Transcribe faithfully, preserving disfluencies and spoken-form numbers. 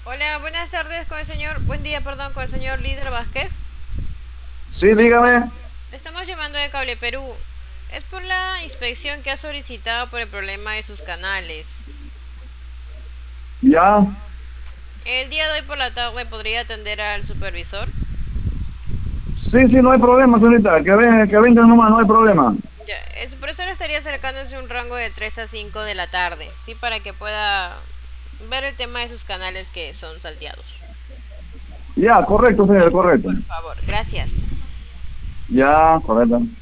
Hola, buenas tardes con el señor, buen día, perdón, con el señor Líder Vázquez. Sí, dígame. Le estamos llamando de Cable Perú. Es por la inspección que ha solicitado por el problema de sus canales. Ya. El día de hoy por la tarde podría atender al supervisor. Sí, sí, no hay problema, señorita. Que venga, que venga nomás, no hay problema. Ya, el supervisor estaría acercándose un rango de tres a cinco de la tarde, sí, para que pueda ver el tema de sus canales que son salteados. Ya, correcto, señor, correcto. Por favor, gracias. Ya, correcto.